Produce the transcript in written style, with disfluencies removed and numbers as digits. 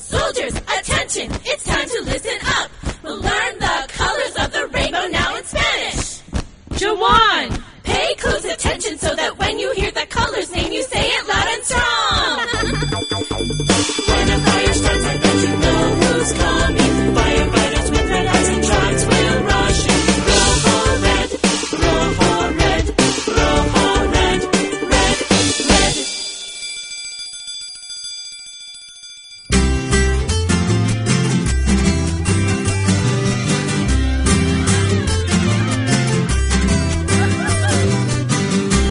Soldiers, attention! It's time to listen up! We'll learn the colors of the rainbow now in Spanish! Jawan! Pay close attention so that